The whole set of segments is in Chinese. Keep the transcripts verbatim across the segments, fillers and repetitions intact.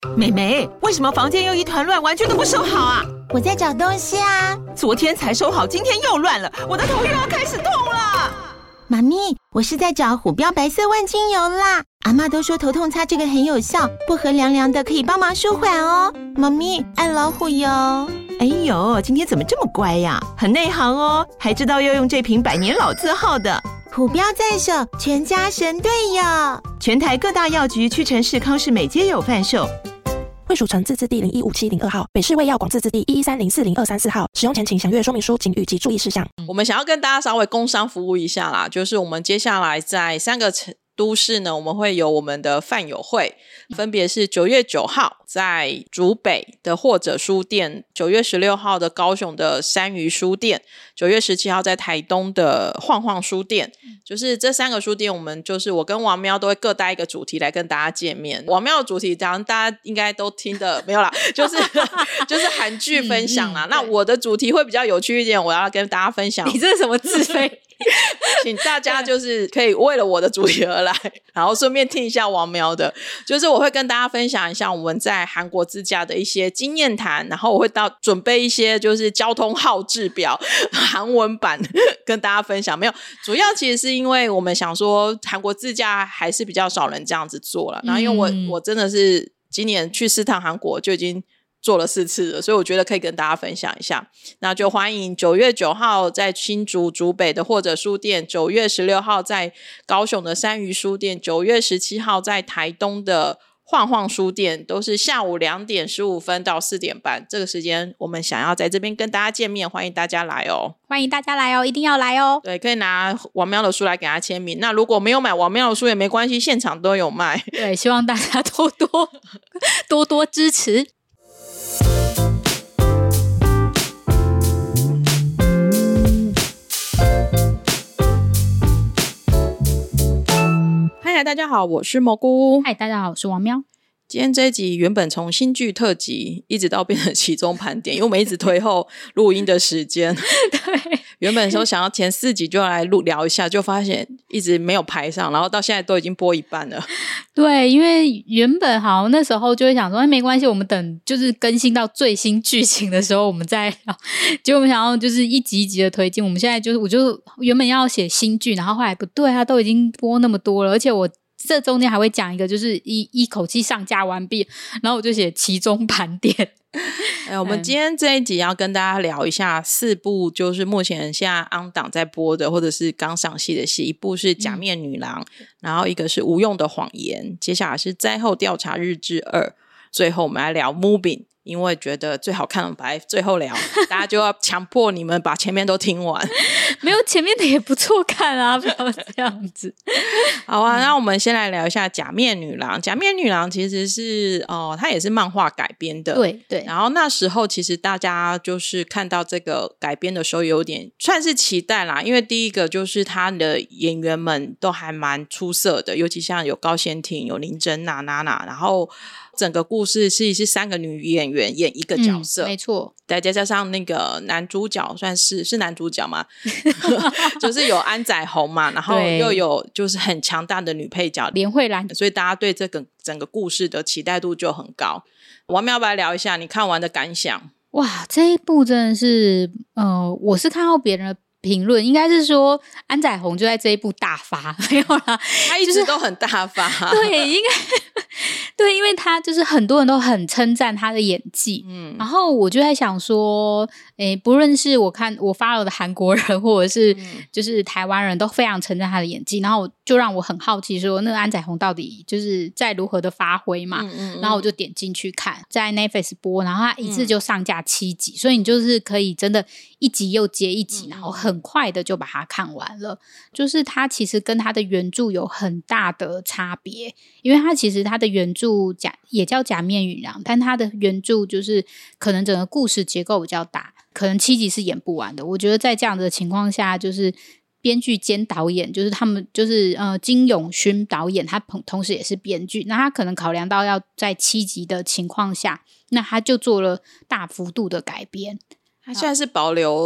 妹妹，为什么房间又一团乱，完全都不收好啊？ 我在找东西啊。 昨天才收好，今天又乱了，我的头又要开始痛了。 妈咪，我是在找虎标白色万金油啦。阿嬷都说头痛擦这个很有效，薄荷凉凉的，可以帮忙舒缓哦。妈咪，爱老虎油。 哎呦，今天怎么这么乖呀？很内行哦，还知道要用这瓶百年老字号的。 虎标在手，全家神队友。 全台各大药局、屈臣氏、康士美皆有贩售。 惠蜀城自治地零一五七零二号，北市卫药广自治地一一三零四零二三四号。使用前请详阅说明书、警语及注意事项。 我们想要跟大家稍微工商服务一下啦，就是我们接下来在三个都市呢，我们会有我们的饭友会，分别是九月九号在竹北的或者书店，九月十六号的高雄的山鱼书店，九月十七号在台东的晃晃书店。就是这三个书店，我们就是我跟王喵都会各带一个主题来跟大家见面。王喵的主题当然大家应该都听的没有啦，就是就是韩剧分享啦、嗯嗯、那我的主题会比较有趣一点，我要跟大家分享。 你这是什么自费？ 请大家就是可以为了我的主题而来，然后顺便听一下王喵的，就是我会跟大家分享一下我们在韩国自驾的一些经验谈，然后我会到准备一些就是交通号志表韩文版跟大家分享。没有，主要其实是因为我们想说韩国自驾还是比较少人这样子做了，然后因为我、嗯、我真的是今年去四趟韩国就已经做了四次了，所以我觉得可以跟大家分享一下。那就欢迎九月九号在新竹竹北的或者书店，九月十六号在高雄的山鱼书店，九月十七号在台东的晃晃书店，都是下午两点十五分到四点半，这个时间我们想要在这边跟大家见面，欢迎大家来哦。 欢迎大家来哦，一定要来哦。 对，可以拿王喵的书来给他签名，那如果没有买王喵的书也没关系，现场都有卖。 对，希望大家多多多多支持。 嗨，大家好，我是蘑菇。 嗨，大家好，我是王喵。 今天这一集原本从新剧特辑一直到变成期中盘点，因为我们一直推后录音的时间。 对， 原本说想要前四集就要来录聊一下，就发现一直没有排上，然后到现在都已经播一半了。 对，因为原本好那时候就会想说，哎，没关系，我们等就是更新到最新剧情的时候我们再聊。结果我们想要就是一集一集的推进，我们现在就是我就原本要写新剧，然后后来不对啊，都已经播那么多了，而且我这中间还会讲一个就是一一口气上架完毕，然后我就写期中盘点。 哎，我们今天这一集要跟大家聊一下四部就是目前现在 on 档在播的或者是刚上戏的戏，一部是假面女郎、嗯、然后一个是无用的谎言，接下来是灾后调查日志二，最后我们来聊 Moving， 因为觉得最好看的白最后聊大家就要强迫你们把前面都听完。 没有前面的也不错看啊，不要这样子。 好啊，那我们先来聊一下假面女郎。假面女郎其实是哦，它也是漫画改编的。 对对。 然后那时候其实大家就是看到这个改编的时候有点算是期待啦，因为第一个就是他的演员们都还蛮出色的，尤其像有高仙婷、有林珍娜、娜娜，然后整个故事是是三个女演员演一个角色、 嗯、没错， 再加上那个男主角算是是男主角嘛就是有安宰弘嘛，然后又有就是很强大的女配角连慧兰， 所以大家对这个整个故事的期待度就很高。我们要不要聊一下你看完的感想？ 哇，这一部真的是呃，我是看到别人的评论，应该是说安宰弘就在这一部大发，没有啦， 他一直都很大发、 就是、对，应该对，因为他就是很多人都很称赞他的演技，嗯，然后我就在想说诶，不论是我看我 follow 的韩国人或者是就是台湾人都非常称赞他的演技，然后就让我很好奇说那个安宰弘到底就是在如何的发挥嘛，嗯嗯嗯，然后我就点进去看，在 Netflix 播，然后他一次就上架七集、嗯、所以你就是可以真的一集又接一集、嗯、然后很快的就把它看完了。就是他其实跟他的原著有很大的差别，因为他其实他的原著假也叫假面女郎，但他的原著就是可能整个故事结构比较大，可能七集是演不完的。我觉得在这样的情况下，就是编剧兼导演，就是他们就是呃金永勋导演，他同时也是编剧，那他可能考量到要在七集的情况下，那他就做了大幅度的改编。 他现在是保留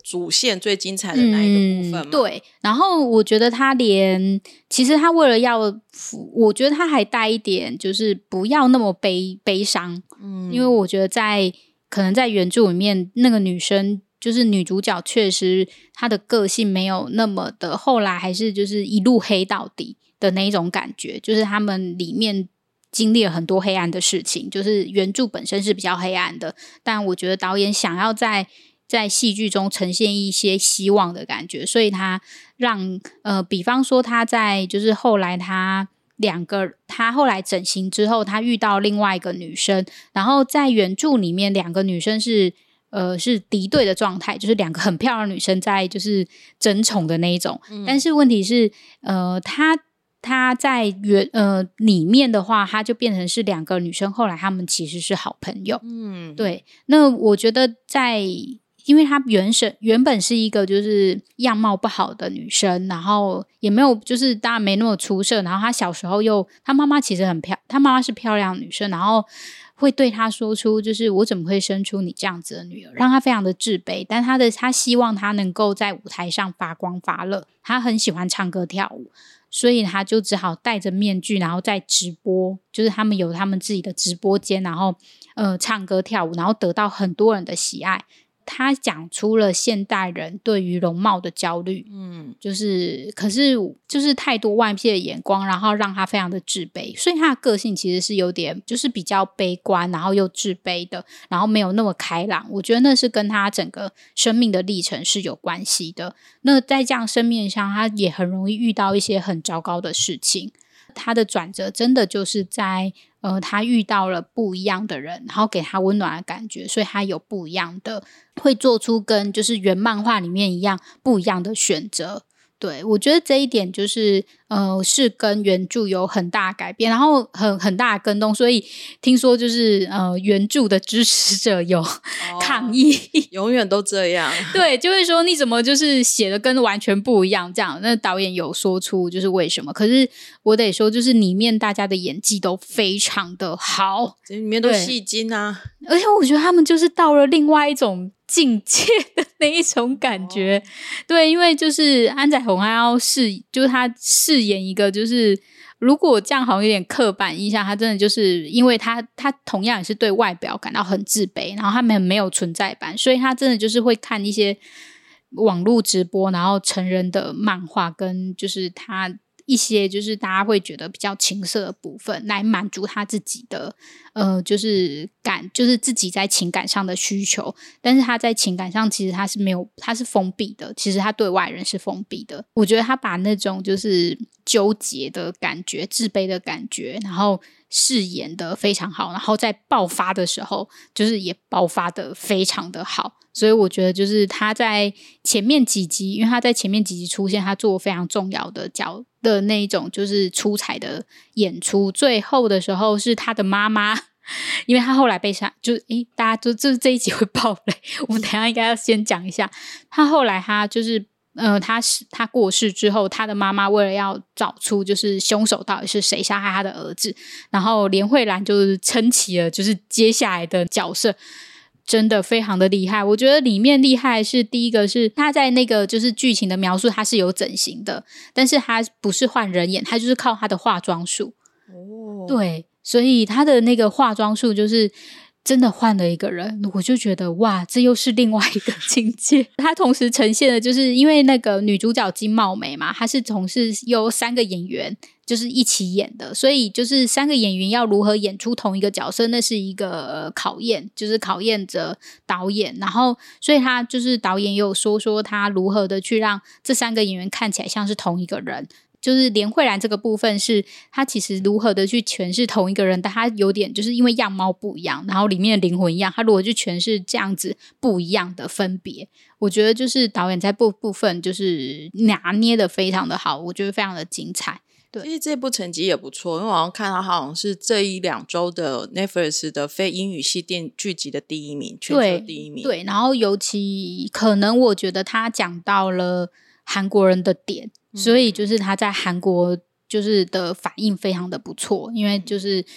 主线最精彩的那一个部分嘛、嗯、 对，然后我觉得他连其实他为了要我觉得他还带一点就是不要那么悲悲伤、嗯、因为我觉得在可能在原著里面那个女生就是女主角确实她的个性没有那么的后来还是就是一路黑到底的那一种感觉，就是他们里面经历了很多黑暗的事情，就是原著本身是比较黑暗的，但我觉得导演想要在在戏剧中呈现一些希望的感觉，所以他让呃，比方说他在就是后来他两个他后来整形之后他遇到另外一个女生，然后在原著里面两个女生是呃是敌对的状态，就是两个很漂亮的女生在就是争宠的那一种、嗯、但是问题是呃他他在原呃里面的话他就变成是两个女生后来他们其实是好朋友，嗯，对，那我觉得在因为她原生原本是一个就是样貌不好的女生，然后也没有就是当然没那么出色，然后她小时候又她妈妈其实很漂她妈妈是漂亮的女生，然后会对她说出就是我怎么会生出你这样子的女儿，让她非常的自卑，但她的她希望她能够在舞台上发光发热，她很喜欢唱歌跳舞，所以她就只好戴着面具然后在直播，就是他们有他们自己的直播间，然后呃唱歌跳舞，然后得到很多人的喜爱。他讲出了现代人对于容貌的焦虑，嗯，就是可是就是太多外界的眼光，然后让他非常的自卑，所以他的个性其实是有点就是比较悲观，然后又自卑的，然后没有那么开朗。我觉得那是跟他整个生命的历程是有关系的。那在这样生命上，他也很容易遇到一些很糟糕的事情。他的转折真的就是在呃，他遇到了不一样的人，然后给他温暖的感觉，所以他有不一样的会做出跟就是原漫画里面一样不一样的选择。对，我觉得这一点就是呃，是跟原著有很大的改变，然后很很大的跟动，所以听说就是呃，原著的支持者有抗议、哦、 永远都这样对，就会说你怎么就是写的跟完全不一样这样，那导演有说出就是为什么，可是我得说就是里面大家的演技都非常的好， 这里面都戏精啊， 而且我觉得他们就是到了另外一种境界的那一种感觉、哦、对，因为就是安宰弘他要饰就是他饰演一个就是如果这样好像有点刻板印象，他真的就是因为他他同样也是对外表感到很自卑，然后他们没有存在感，所以他真的就是会看一些网络直播，然后成人的漫画跟就是他一些就是大家会觉得比较情色的部分来满足他自己的呃，就是感就是自己在情感上的需求，但是他在情感上其实他是没有他是封闭的，其实他对外人是封闭的。我觉得他把那种就是纠结的感觉自卑的感觉然后饰演的非常好，然后在爆发的时候就是也爆发的非常的好，所以我觉得就是他在前面几集因为他在前面几集出现他做非常重要的角的那一种就是出彩的演出，最后的时候是他的妈妈，因为他后来被杀就诶大家就就这一集会爆雷，我们等一下应该要先讲一下他后来他就是呃，他他过世之后他的妈妈为了要找出就是凶手到底是谁杀害他的儿子，然后连慧兰就是撑起了就是接下来的角色，真的非常的厉害。我觉得里面厉害是第一个是他在那个就是剧情的描述他是有整形的，但是他不是换人演，他就是靠他的化妆术、哦、对，所以他的那个化妆术就是真的换了一个人，我就觉得哇这又是另外一个境界他同时呈现的就是因为那个女主角金茂美嘛，她是同时有三个演员就是一起演的，所以就是三个演员要如何演出同一个角色那是一个、呃、考验，就是考验着导演，然后所以他就是导演也有说说他如何的去让这三个演员看起来像是同一个人，就是连慧兰这个部分是他其实如何的去诠释同一个人，但他有点就是因为样貌不一样然后里面的灵魂一样，他如何去诠释这样子不一样的分别，我觉得就是导演在部部分就是拿捏的非常的好，我觉得非常的精彩。对， 其实这部成绩也不错，因为我好像看到它好像是这一两周的 Netflix 的非英语系电剧集的第一名，全球第一名。 对，然后尤其可能我觉得他讲到了韩国人的点、嗯、所以就是他在韩国就是的反应非常的不错，因为就是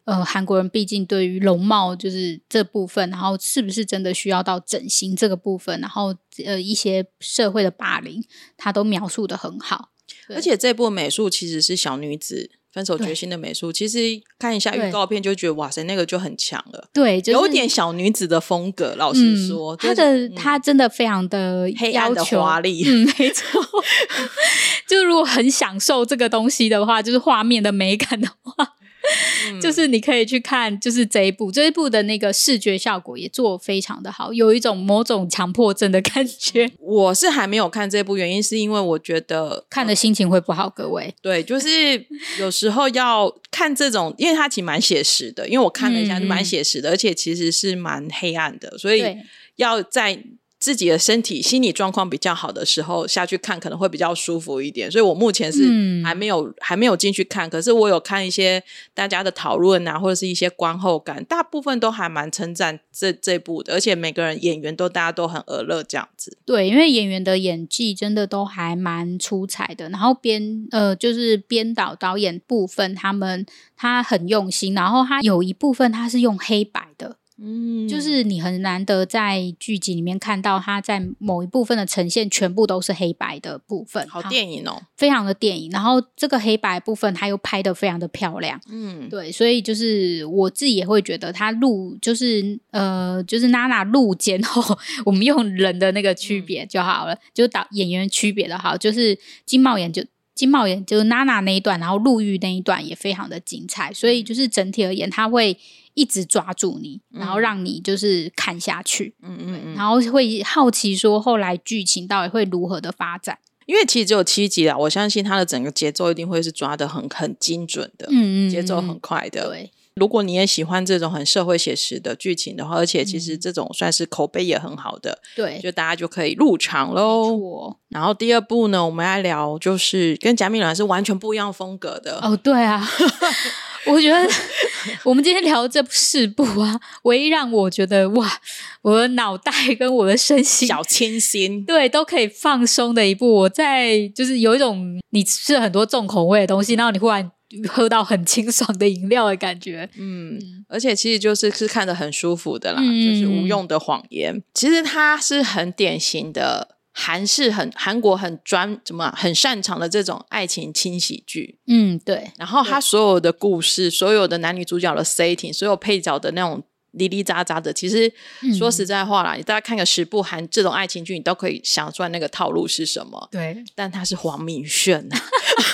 呃，韩国人毕竟对于容貌就是这部分，然后是不是真的需要到整形这个部分，然后呃一些社会的霸凌，他都描述的很好。 而且这部美术其实是小女子分手决心的美术，其实看一下预告片就觉得哇塞，那个就很强了。 对，就是、 有点小女子的风格。老实说， 他、嗯、的他、嗯、真的非常的黑暗的华丽。 嗯，没错。就如果很享受这个东西的话，就是画面的美感的话。嗯、就是你可以去看就是这一部这一部的那个视觉效果也做得非常的好，有一种某种强迫症的感觉。 我是还没有看这部，原因是因为我觉得看的心情会不好。各位， 对，就是有时候要看这种，因为它其实蛮写实的，因为我看了一下就蛮写实的、嗯、而且其实是蛮黑暗的，所以要在自己的身体心理状况比较好的时候下去看可能会比较舒服一点，所以我目前是还没有、嗯、还没有进去看，可是我有看一些大家的讨论啊，或者是一些观后感，大部分都还蛮称赞这这部的，而且每个人演员都大家都很俄乐这样子。 对，因为演员的演技真的都还蛮出彩的，然后编呃就是编导导演部分他们他很用心，然后他有一部分他是用黑白的，嗯，就是你很难得在剧集里面看到它在某一部分的呈现全部都是黑白的部分， 好电影哦， 非常的电影。然后这个黑白部分它又拍得非常的漂亮，嗯，对，所以就是我自己也会觉得它录就是呃就是娜娜录间后，我们用人的那个区别就好了，嗯、就导演员区别的好，就是金茂妍就。金茂妍就是娜娜那一段，然后陆玉那一段也非常的精彩，所以就是整体而言它会一直抓住你，然后让你就是看下去，嗯嗯嗯，然后会好奇说后来剧情到底会如何的发展。 因为其实只有七集啦，我相信它的整个节奏一定会是抓得很很精准的，嗯嗯，节奏很快的。对，如果你也喜欢这种很社会写实的剧情的话，而且其实这种算是口碑也很好的，对、嗯，就大家就可以入场咯。然后第二部呢，我们来聊就是跟贾米兰是完全不一样风格的。 哦，对啊。我觉得我们今天聊这四部啊，唯一让我觉得哇，我的脑袋跟我的身心小清新， 对，都可以放松的一部。我在就是有一种你吃了很多重口味的东西，然后你忽然喝到很清爽的饮料的感觉，嗯， 而且其实就是是看得很舒服的啦，嗯、就是无用的谎言。其实它是很典型的韩式很韩国很专怎么很擅长的这种爱情轻喜剧， 嗯，对。 然后他所有的故事，所有的男女主角的 setting， 所有配角的那种哩哩喳喳的，其实说实在话啦，嗯、你大家看个十部韩这种爱情剧，你都可以想出来那个套路是什么。 对， 但他是黄敏炫啊。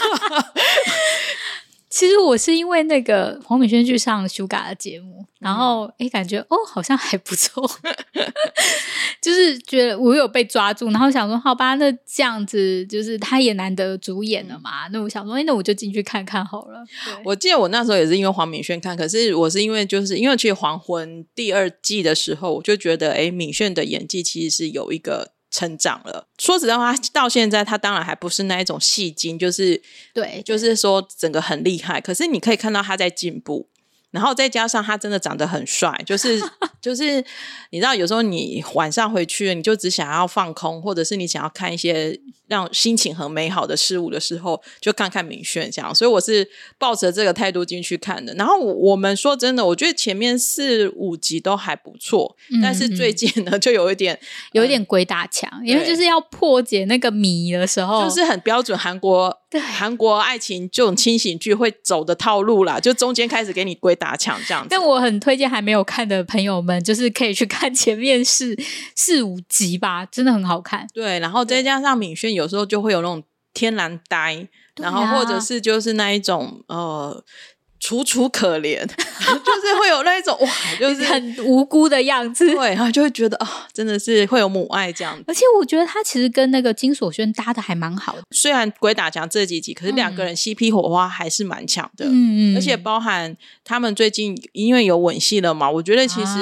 其实我是因为那个黄敏轩去上 Suga 的节目，然后诶感觉哦好像还不错，就是觉得我有被抓住，然后想说好吧，那这样子就是他也难得主演了嘛，嗯、那我想说诶那我就进去看看好了。 我记得我那时候也是因为黄敏轩看，可是我是因为就是因为其实黄昏第二季的时候，我就觉得诶敏轩的演技其实是有一个成长了。说实在话，到现在他当然还不是那一种戏精，就是对， 就是说整个很厉害，可是你可以看到他在进步，然后再加上他真的长得很帅，就是就是你知道有时候你晚上回去你就只想要放空，或者是你想要看一些让心情很美好的事物的时候，就看看敏炫这样，所以我是抱着这个态度进去看的。然后我们说真的，我觉得前面四五集都还不错，嗯、但是最近呢就有一点有一点鬼打墙，嗯、因为就是要破解那个谜的时候， 就是很标准韩国韩国爱情这种轻喜剧会走的套路啦，就中间开始给你鬼打墙这样子。 但我很推荐还没有看的朋友们，就是可以去看前面四四五集吧，真的很好看。 对，然后再加上敏炫有时候就会有那种天然呆，然后或者是就是那一种呃楚楚可怜，就是会有那一种哇，就是很无辜的样子。 对，然后就会觉得啊、哦，真的是会有母爱这样子。 而且我觉得他其实跟那个金所炫搭的还蛮好的。 虽然鬼打墙这几集，可是两个人 C P 火花还是蛮强的。嗯嗯。而且包含他们最近因为有吻戏了嘛，我觉得其实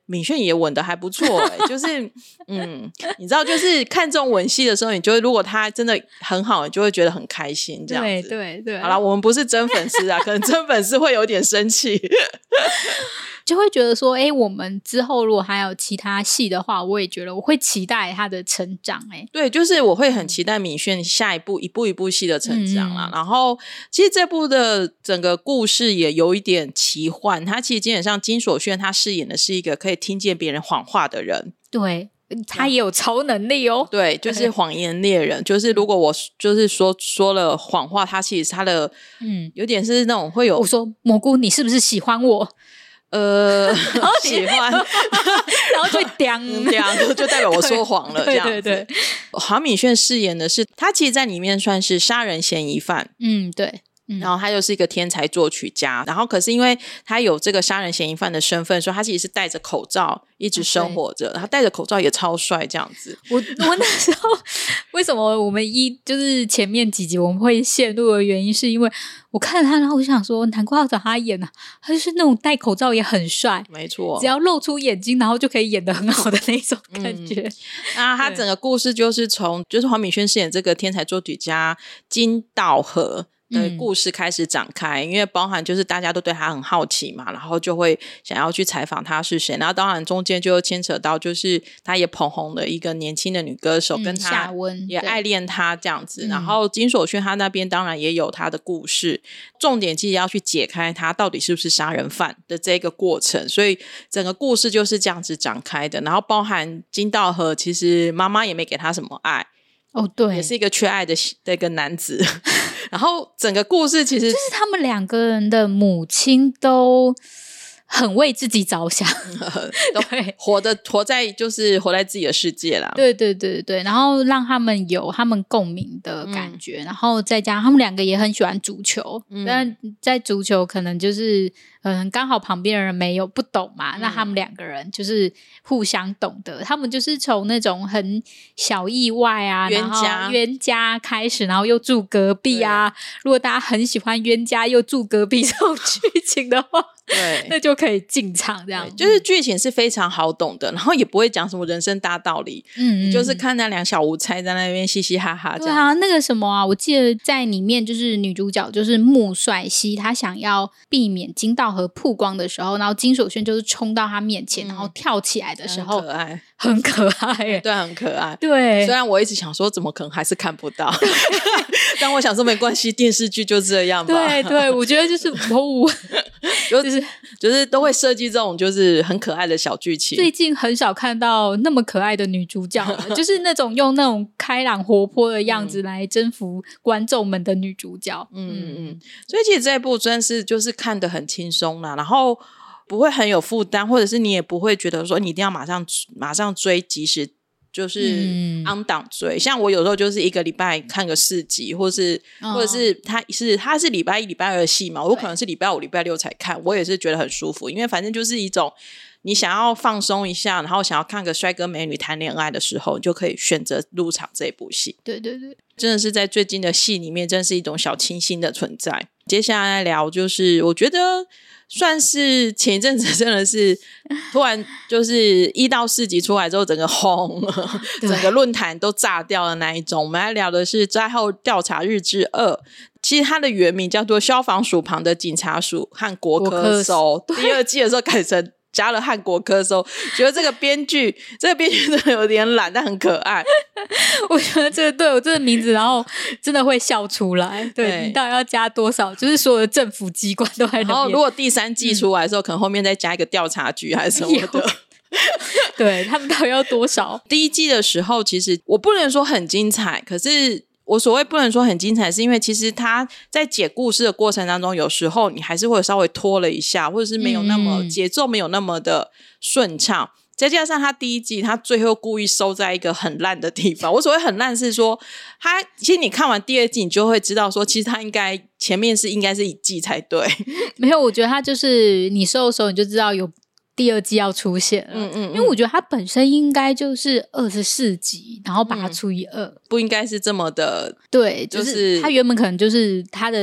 敏炫也吻得还不错欸就是嗯，你知道就是看这种吻戏的时候，你就会如果他真的很好，你就会觉得很开心这样子。 对对对， 好啦，我们不是真粉丝啊可能真粉丝会有点生气就会觉得说哎，我们之后如果还有其他戏的话，我也觉得我会期待他的成长。哎， 对，就是我会很期待敏炫下一步一步一步戏的成长啦、嗯、然后其实这部的整个故事也有一点奇幻，他其实基本上金所炫他饰演的是一个可以听见别人谎话的人。 对，他也有超能力哦。 对，就是谎言猎人就是如果我就是说说了谎话，他其实他的嗯，有点是那种会有我说蘑菇你是不是喜欢我， 呃喜欢然后就刁刁就代表我说谎了这样子。 对对对， 黄敏炫饰演的是他其实在里面算是杀人嫌疑犯。 嗯，对， 然后他又是一个天才作曲家，然后可是因为他有这个杀人嫌疑犯的身份，所以他其实是戴着口罩一直生活着、啊、他戴着口罩也超帅这样子。 我我那时候为什么我们一就是前面几集我们会陷入的原因是因为我看了他，然后我就想说难怪要找他演啊，他就是那种戴口罩也很帅， 没错， 只要露出眼睛然后就可以演得很好的那种感觉、嗯、 那他整个故事就是从就是黄敏炫饰演这个天才作曲家金道和的故事开始展开、嗯、因为包含就是大家都对他很好奇嘛，然后就会想要去采访他是谁，然后当然中间就牵扯到就是他也捧红了一个年轻的女歌手、嗯、跟他也爱恋他这样子、嗯、然后金所炫他那边当然也有他的故事，重点其实要去解开他到底是不是杀人犯的这个过程，所以整个故事就是这样子展开的。然后包含金道和其实妈妈也没给他什么爱哦，对， 也是一个缺爱的的一个男子然后整个故事其实就是他们两个人的母亲都很为自己着想对，活的活在就是活在自己的世界啦。 对对对对，然后让他们有他们共鸣的感觉、嗯、然后再加上他们两个也很喜欢足球、嗯、但在足球可能就是嗯，刚好旁边的人没有不懂嘛、嗯、那他们两个人就是互相懂得，他们就是从那种很小意外啊冤家冤家开始，然后又住隔壁啊，如果大家很喜欢冤家又住隔壁这种剧情的话对，那就可以进场这样， 就是剧情是非常好懂的，然后也不会讲什么人生大道理，嗯，你就是看那两小无猜在那边嘻嘻哈哈这样。 对啊，那个什么啊，我记得在里面就是女主角就是穆帅熙，她想要避免金道和曝光的时候，然后金所炫就是冲到她面前、嗯、然后跳起来的时候很可爱很可爱耶， 对，很可爱。 对， 虽然我一直想说怎么可能还是看不到但我想说没关系，电视剧就这样吧。 对对，我觉得就是哦就是就是都会设计这种就是很可爱的小剧情。 最近很少看到那么可爱的女主角了就是那种用那种开朗活泼的样子来征服观众们的女主角。 嗯嗯嗯，所以其实这一部真是就是看得很轻松啦，然后不会很有负担，或者是你也不会觉得说你一定要马上马上追，即使就是on档追、嗯、像我有时候就是一个礼拜看个四集，或是、哦、或者是他是他是礼拜一礼拜二的戏嘛，我可能是礼拜五礼拜六才看，我也是觉得很舒服，因为反正就是一种你想要放松一下，然后想要看个帅哥美女谈恋爱的时候，你就可以选择入场这部戏。 对对对， 真的是在最近的戏里面真的是一种小清新的存在。接下来聊就是我觉得算是前一阵子真的是突然就是一到四集出来之后整个轰整个论坛都炸掉的那一种。我们来聊的是灾后调查日之二，其实它的原名叫做消防署旁的警察署和国科搜，第二季的时候改成加了汉国科搜，觉得这个编剧这个编剧真的有点懒但很可爱我觉得这个对我这个名字然后真的会笑出来。 对, 对你到底要加多少，就是所有的政府机关都在那边， 然后如果第三季出来的时候、嗯、可能后面再加一个调查局还是什么的对，他们到底要多少。 第一季的时候其实我不能说很精彩，可是我所谓不能说很精彩是因为其实他在解故事的过程当中有时候你还是会稍微拖了一下，或者是没有那么、嗯、节奏没有那么的顺畅，再加上他第一季他最后故意收在一个很烂的地方我所谓很烂是说他其实你看完第二季你就会知道说其实他应该前面是应该是一季才对没有，我觉得他就是你收的时候你就知道有第二季要出现了。嗯嗯嗯，因为我觉得它本身应该就是二十四集，然后把它除以二、嗯， 不应该是这么的。 对，就是它原本可能就是它的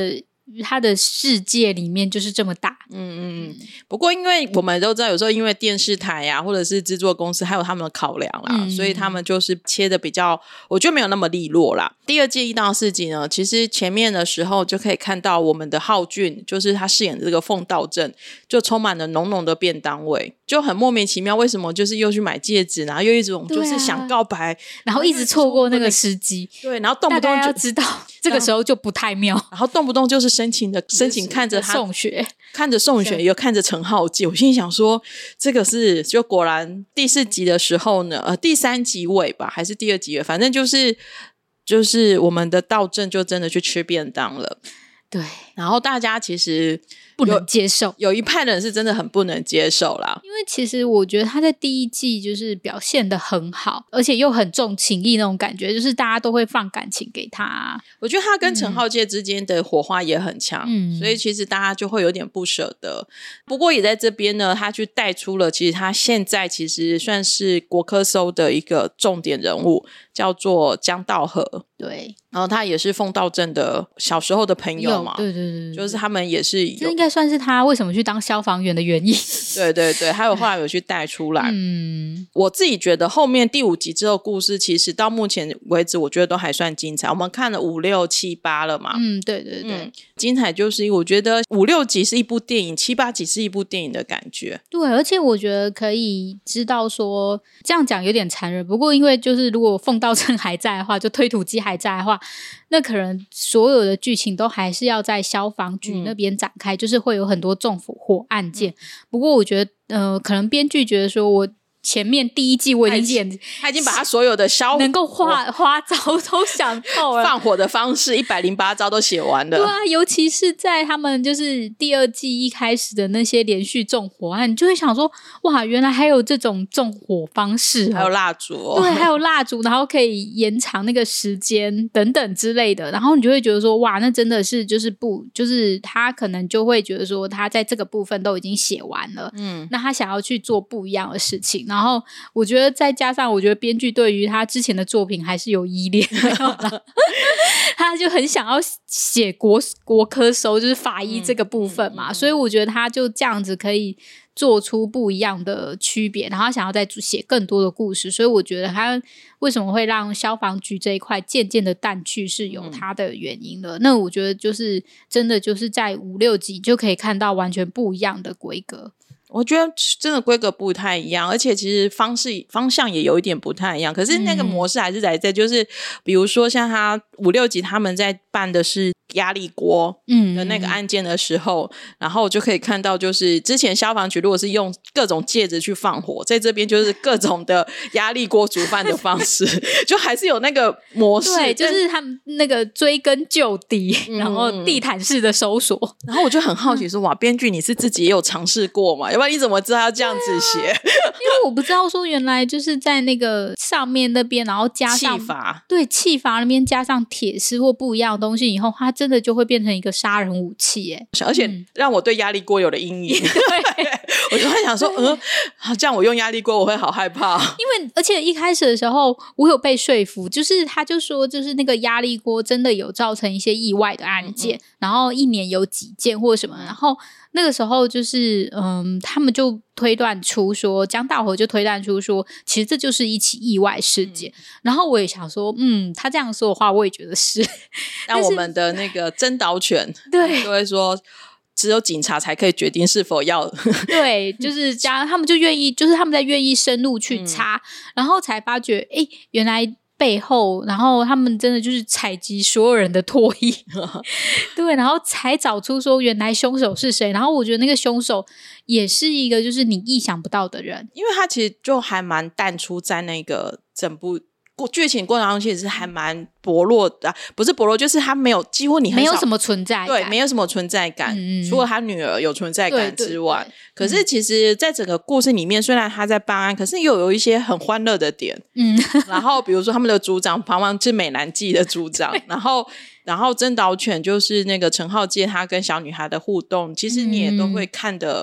他的世界里面就是这么大。 嗯嗯，不过因为我们都知道有时候因为电视台啊或者是制作公司还有他们的考量啦、嗯、所以他们就是切的比较我觉得没有那么利落啦。第二季一到四集呢，其实前面的时候就可以看到我们的浩俊，就是他饰演的这个凤道镇，就充满了浓浓的便当味，就很莫名其妙为什么就是又去买戒指，然后又一种就是想告白、啊、 然后一直错过那个时机， 对，然后动不动就知道这个时候就不太妙， 然后动不动就是深情的深情看着他宋雪， 看着宋雪又看着陈浩基，我心里想说这个是就果然第四集的时候呢呃，第三集尾吧还是第二集尾，反正就是就是我们的道正就真的去吃便当了。 对， 然后大家其实不能接受， 有一派人是真的很不能接受啦。 因为其实我觉得他在第一季就是表现得很好，而且又很重情义那种感觉，就是大家都会放感情给他。 我觉得他跟陈浩介之间的火花也很强、嗯、所以其实大家就会有点不舍得。不过也在这边呢，他去带出了其实他现在其实算是国科搜的一个重点人物，叫做江道和。 对， 然后他也是凤道镇的小时候的朋友嘛， 对对 对, 对， 就是他们也是有， 这应该算是他为什么去当消防员的原因。 对对对，还有后来有去带出来。嗯，我自己觉得后面第五集之后故事其实到目前为止我觉得都还算精彩，我们看了五六七八了嘛。 嗯，对对对、嗯、 精彩就是我觉得五六集是一部电影，七八集是一部电影的感觉。 对，而且我觉得可以知道说这样讲有点残忍，不过因为就是如果凤道镇还在的话，就推土机还在的话，那可能所有的剧情都还是要在消防局那边展开、嗯、就是会有很多纵火案件、嗯、不过我觉得呃，可能编剧觉得说我前面第一季我已经演， 他已经把他所有的消能够花花招都想透了， 放火的方式一百零八招都写完了。 对啊，尤其是在他们就是第二季一开始的那些连续纵火案，你就会想说哇，原来还有这种纵火方式、哦、 还有蜡烛、哦、 对，还有蜡烛，然后可以延长那个时间等等之类的，然后你就会觉得说哇，那真的是就是不就是他可能就会觉得说他在这个部分都已经写完了，嗯，那他想要去做不一样的事情，然后我觉得再加上我觉得编剧对于他之前的作品还是有依恋他就很想要写国国科搜就是法医这个部分嘛、嗯嗯嗯、所以我觉得他就这样子可以做出不一样的区别，然后他想要再写更多的故事，所以我觉得他为什么会让消防局这一块渐渐的淡去是有他的原因的、嗯、那我觉得就是真的就是在五六集就可以看到完全不一样的规格。 我觉得真的规格不太一样，而且其实方式方向也有一点不太一样，可是那个模式还是在在、嗯、就是比如说像他五六集他们在办的是压力锅的那个案件的时候、嗯、然后我就可以看到就是之前消防局如果是用各种戒指去放火，在这边就是各种的压力锅煮饭的方式就还是有那个模式， 对，就是他们那个追根究底、嗯、然后地毯式的搜索， 然后我就很好奇说、嗯、哇，编剧你是自己也有尝试过吗？要不然你怎么知道要这样子写、啊、 因为我不知道说原来就是在那个上面那边然后加上气阀，对， 气阀那边加上铁丝或不一样的东西以后，它真的就会变成一个杀人武器耶， 而且让我对压力锅有了阴影、嗯、对我就会想说嗯，这样我用压力锅我会好害怕， 因为而且一开始的时候我有被说服，就是他就说就是那个压力锅真的有造成一些意外的案件、嗯嗯、然后一年有几件或什么，然后那个时候就是嗯，他们就推断出说江道和就推断出说其实这就是一起意外事件、嗯、然后我也想说嗯，他这样说的话我也觉得是让我们的那个侦导权对就会说只有警察才可以决定是否要对，就是这样他们就愿意就是他们在愿意深入去查、嗯、然后才发觉诶原来背后然后他们真的就是采集所有人的唾液对，然后才找出说原来凶手是谁，然后我觉得那个凶手也是一个就是你意想不到的人， 因为他其实就还蛮淡出在那个整部剧情过程中其实是还蛮薄弱的、啊、不是薄弱就是他没有几乎你很少没有什么存在感，对， 没有什么存在感、嗯、除了他女儿有存在感之外， 对对对， 可是其实在整个故事里面虽然他在办案可是又有一些很欢乐的点，嗯，然后比如说他们的组长旁旁是美男计的组长然后然后侦导犬就是那个陈浩介他跟小女孩的互动其实你也都会看得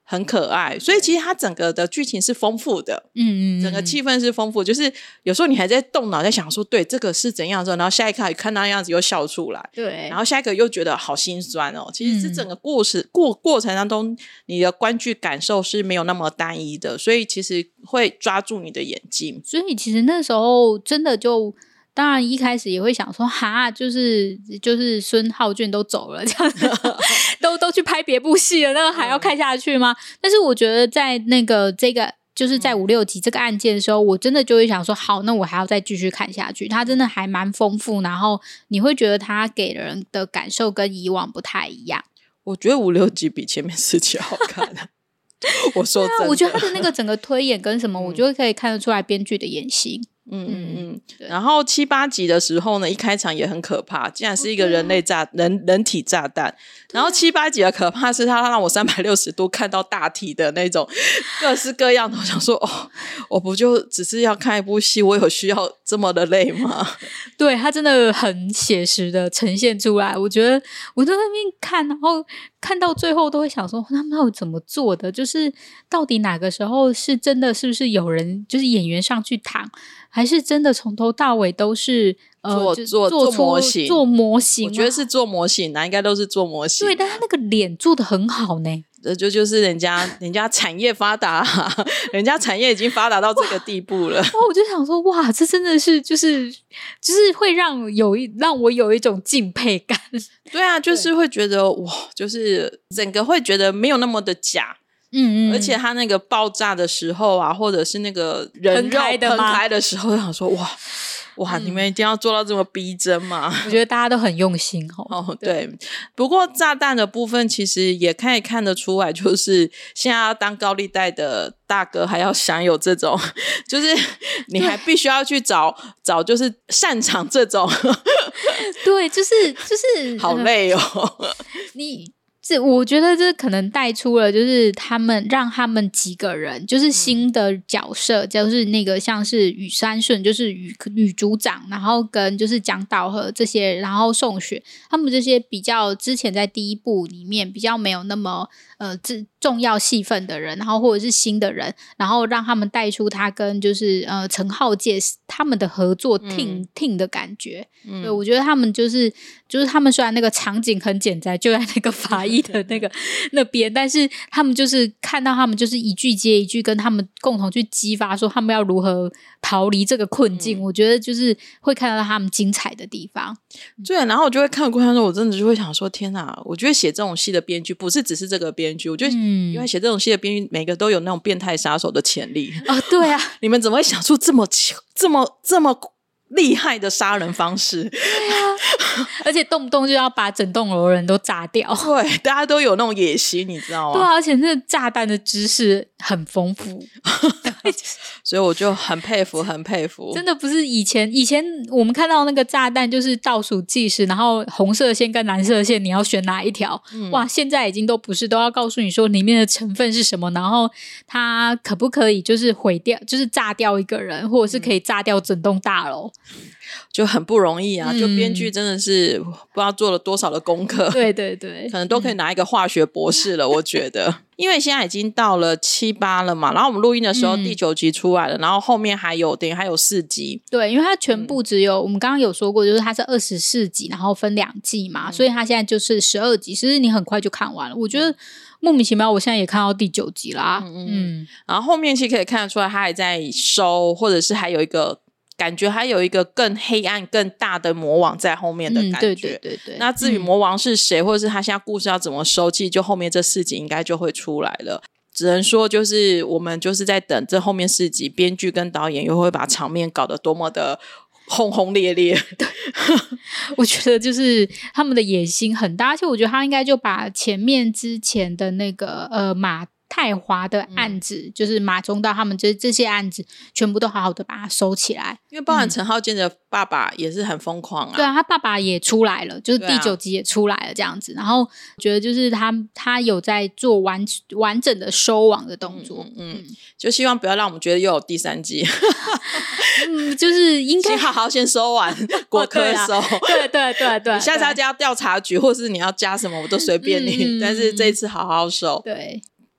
很可爱，所以其实它整个的剧情是丰富的， 嗯嗯， 整个气氛是丰富，就是有时候你还在动脑在想说对这个是怎样的，然后下一刻看到那样子又笑出来， 对， 然后下一个又觉得好心酸哦。其实这整个故事、嗯、过过程当中你的观剧感受是没有那么单一的，所以其实会抓住你的眼睛。 所以其实那时候真的就当然一开始也会想说哈，就是就是孙浩俊都走了这样子都都去拍别部戏了，那个还要看下去吗？嗯、但是我觉得在那个这个就是在五六集这个案件的时候，我真的就会想说好，那我还要再继续看下去，它真的还蛮丰富，然后你会觉得它给人的感受跟以往不太一样。 我觉得五六集比前面四集好看我说真的、啊、 我觉得他的那个整个推演跟什么、嗯、我觉得可以看得出来编剧的野心。 嗯嗯嗯，然后七八集的时候呢，一开场也很可怕，竟然是一个人类炸、okay. 人人体炸弹。然后七八集的可怕是他让我三百六十度看到大体的那种各式各样的，我想说哦，我不就只是要看一部戏，我有需要这么的累吗？ 对，他真的很写实的呈现出来，我觉得我在那边看，然后看到最后都会想说他们要怎么做的，就是到底哪个时候是真的，是不是有人就是演员上去躺，还是真的从头到尾都是呃做做做做模型做模型、啊、 我觉得是做模型啊，应该都是做模型。 对，但他那个脸做得很好呢， 这就就是人家人家产业发达、啊、人家产业已经发达到这个地步了。 哇，我就想说哇，这真的是就是就是会让有一让我有一种敬佩感。 对啊，就是会觉得哇，就是整个会觉得没有那么的假。 嗯嗯， 而且他那个爆炸的时候啊，或者是那个人肉喷开的时候，我想说哇哇、嗯，你们一定要做到这么逼真吗？ 我觉得大家都很用心哦。 哦，对。不过炸弹的部分其实也可以看得出来，就是现在要当高利贷的大哥还要享有这种，就是你还必须要去找找就是擅长这种。 对，就是就是好累哦。 你。是我觉得这可能带出了就是他们让他们几个人就是新的角色、嗯、就是那个像是雨山顺就是雨雨组长，然后跟就是蒋导和这些，然后宋雪他们这些比较之前在第一部里面比较没有那么呃重要戏份的人，然后或者是新的人，然后让他们带出他跟就是呃陈浩介他们的合作 team、嗯、team 的感觉。嗯，对，我觉得他们就是就是他们虽然那个场景很简单，就在那个法医的那个那边，但是他们就是看到他们就是一句接一句跟他们共同去激发说他们要如何逃离这个困境、嗯、我觉得就是会看到他们精彩的地方。 对，然后我就会看过程中我真的就会想说天哪，我觉得写这种戏的编剧不是只是这个编剧，我觉得因为写这种戏的编剧每个都有那种变态杀手的潜力。 哦，对啊， 你们怎么会想出这么这么这么厉害的杀人方式？ 对啊，而且动不动就要把整栋楼的人都炸掉。 对，大家都有那种野心，你知道吗？ 对啊，而且那炸弹的知识很丰富。 所以我就很佩服很佩服， 真的不是以前以前我们看到那个炸弹就是倒数计时，然后红色线跟蓝色线你要选哪一条、嗯、哇，现在已经都不是，都要告诉你说里面的成分是什么，然后它可不可以就是毁掉，就是炸掉一个人，或者是可以炸掉整栋大楼、嗯， 就很不容易啊、嗯、就编剧真的是不知道做了多少的功课。 对对对， 可能都可以拿一个化学博士了、嗯、我觉得因为现在已经到了七八了嘛，然后我们录音的时候、嗯、第九集出来了，然后后面还有等于还有四集。 对，因为它全部只有、嗯、我们刚刚有说过就是它是二十四集然后分两季嘛、嗯、所以它现在就是十二集，其实你很快就看完了，我觉得莫名其妙我现在也看到第九集啦。嗯 嗯, 嗯， 然后后面其实可以看得出来它还在收，或者是还有一个感觉还有一个更黑暗更大的魔王在后面的感觉、嗯、对对对对。 那至于魔王是谁、嗯、或者是他现在故事要怎么收，其实就后面这四集应该就会出来了，只能说就是我们就是在等这后面四集编剧跟导演又会把场面搞得多么的轰轰烈烈。对， 我觉得就是他们的野心很大，而且我觉得他应该就把前面之前的那个呃马太华的案子、嗯、就是马中道他们这这些案子全部都好好的把它收起来， 因为包含陈浩健的爸爸也是很疯狂啊、 嗯、对啊，他爸爸也出来了，就是第九集也出来了这样子、啊、然后觉得就是他他有在做完完整的收网的动作。 嗯, 嗯, 嗯就希望不要让我们觉得又有第三季。 嗯，就是应该先好好先收完国科收、哦、 对对对对， 你下次要加调查局或是你要加什么我都随便你、嗯、但是这一次好好收。 对，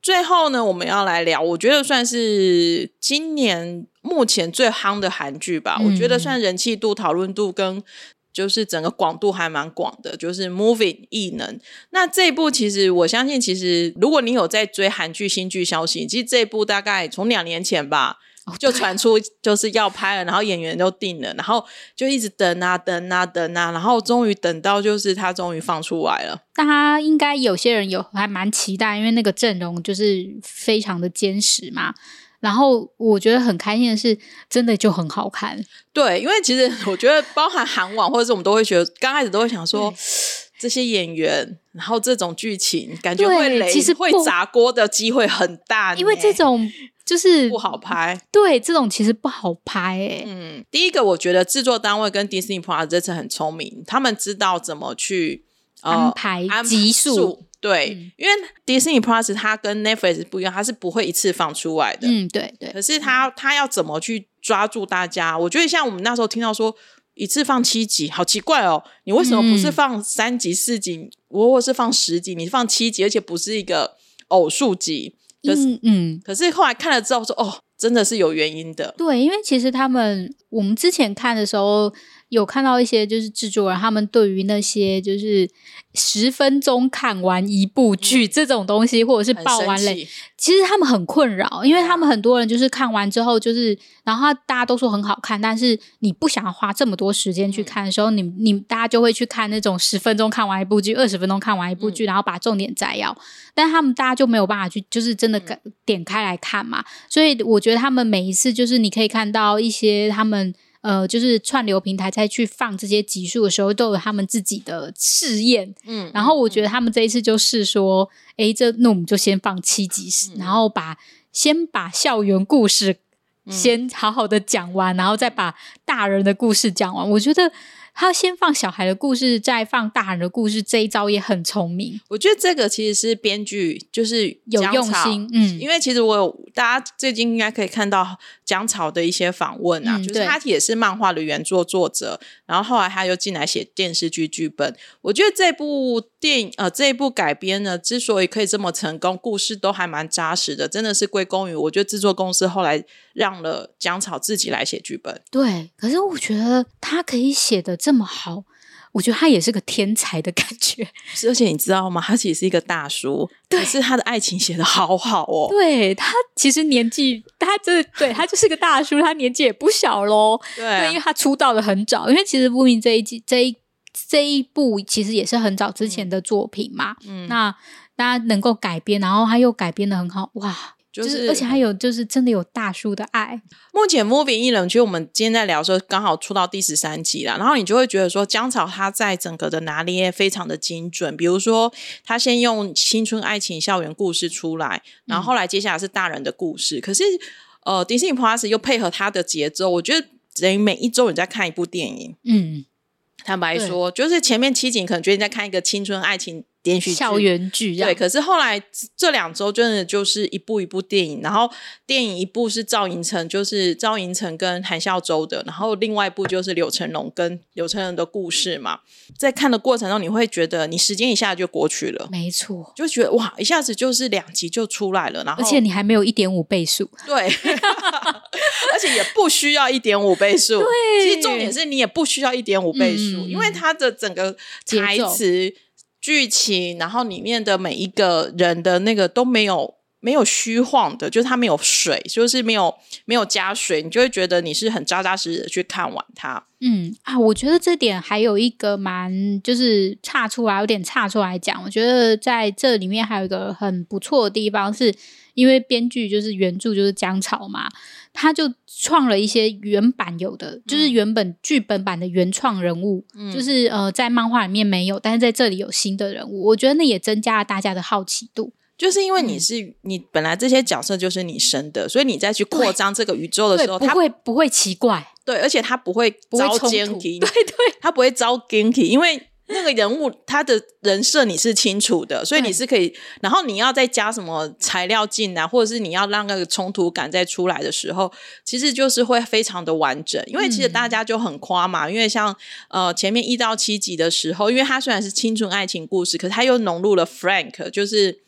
最后呢，我们要来聊，我觉得算是今年目前最夯的韩剧吧、嗯、我觉得算人气度、讨论度跟就是整个广度还蛮广的，就是 Moving 异能。那这一部其实我相信，其实如果你有在追韩剧新剧消息，其实这一部大概从两年前吧就传出就是要拍了，然后演员都定了，然后就一直等啊等啊等啊，然后终于等到就是他终于放出来了。 大家应该有些人有还蛮期待，因为那个阵容就是非常的坚实嘛，然后我觉得很开心的是真的就很好看。对， 因为其实我觉得包含韩网或者是我们都会觉得刚开始都会想说这些演员然后这种剧情感觉会雷，其实会砸锅的机会很大， 因为这种就是不好拍。 对，这种其实不好拍欸。 嗯，第一个我觉得制作单位跟 Disney Plus 这次很聪明，他们知道怎么去、呃、 安排集数。 对、嗯、因为 Disney Plus 它跟 Netflix 不一样，它是不会一次放出来的。 嗯，对对。 可是它它要怎么去抓住大家，我觉得像我们那时候听到说一次放七集好奇怪哦，你为什么不是放三集四集，我或是放十集，你放七集，而且不是一个偶数集。可是、嗯嗯、可是后来看了之后说哦真的是有原因的。 对，因为其实他们我们之前看的时候有看到一些就是制作人他们对于那些就是十分钟看完一部剧、嗯、这种东西或者是爆完雷，其实他们很困扰，因为他们很多人就是看完之后就是然后大家都说很好看，但是你不想要花这么多时间去看的时候、嗯、你你大家就会去看那种十分钟看完一部剧，二十分钟看完一部剧、嗯、然后把重点摘要，但他们大家就没有办法去就是真的点开来看嘛，所以我觉得他们每一次就是你可以看到一些他们呃，就是串流平台在去放这些集数的时候都有他们自己的试验，嗯，然后我觉得他们这一次就是说诶这那我们就先放七集、嗯、然后把先把校园故事先好好的讲完、嗯、然后再把大人的故事讲完，我觉得他先放小孩的故事再放大人的故事，这一招也很聪明。 我觉得这个其实是编剧就是有用心，嗯， 因为其实我有大家最近应该可以看到姜草的一些访问啊、嗯、就是他也是漫画的原作作者，然后后来他又进来写电视剧剧本。我觉得这部电影呃这一部改编呢之所以可以这么成功，故事都还蛮扎实的，真的是归功于我觉得制作公司后来让了姜草自己来写剧本。 对，可是我觉得他可以写的这么好，我觉得他也是个天才的感觉。 是，而且你知道吗，他其实是一个大叔，可是他的爱情写得好好哦。 对，他其实年纪他真的对他就是个大叔，他年纪也不小咯。 对,、啊、对，因为他出道的很早，因为其实不明这一季这一这一部其实也是很早之前的作品嘛。嗯，那大家能够改编，然后他又改编得很好，哇，就是、就是、而且还有就是真的有大叔的爱。 目前 Moving 异能其实我们今天在聊的时候刚好出到第十三集啦，然后你就会觉得说姜草他在整个的拿捏非常的精准，比如说他先用青春爱情校园故事出来，然后后来接下来是大人的故事、嗯、可是呃 Disney Plus 又配合他的节奏，我觉得等于每一周你在看一部电影。嗯，坦白说就是前面七集可能觉得你在看一个青春爱情连续剧校园剧， 对，可是后来这两周真的就是一部一部电影，然后电影一部是赵寅成，就是赵寅成跟韩孝周的，然后另外一部就是柳成龙跟柳成龙的故事嘛。在看的过程中你会觉得你时间一下就过去了， 没错， 就觉得哇一下子就是两集就出来了，然后而且你还没有 一点五 倍速， 对而且也不需要 一点五 倍速，对，其实重点是你也不需要 一点五 倍速、嗯、因为它的整个台词剧情，然后里面的每一个人的那个都没有没有虚晃的，就是它没有水，就是没有没有加水，你就会觉得你是很扎扎实实的去看完它。 嗯啊，我觉得这点还有一个蛮就是岔出来有点岔出来讲，我觉得在这里面还有一个很不错的地方，是因为编剧就是原著就是姜草嘛，他就创了一些原版有的、嗯、就是原本剧本版的原创人物、嗯、就是呃在漫画里面没有，但是在这里有新的人物，我觉得那也增加了大家的好奇度， 就是因为你是、嗯、你本来这些角色就是你生的，所以你再去扩张这个宇宙的时候不会不会奇怪， 对，而且他不会遭奸体， 对对， 他不会遭奸体，因为那个人物他的人设你是清楚的，所以你是可以，然后你要再加什么材料进来，或者是你要让那个冲突感再出来的时候，其实就是会非常的完整。因为其实大家就很夸嘛、嗯、因为像呃前面一到七集的时候，因为他虽然是青春爱情故事，可是他又融入了 Frank， 就是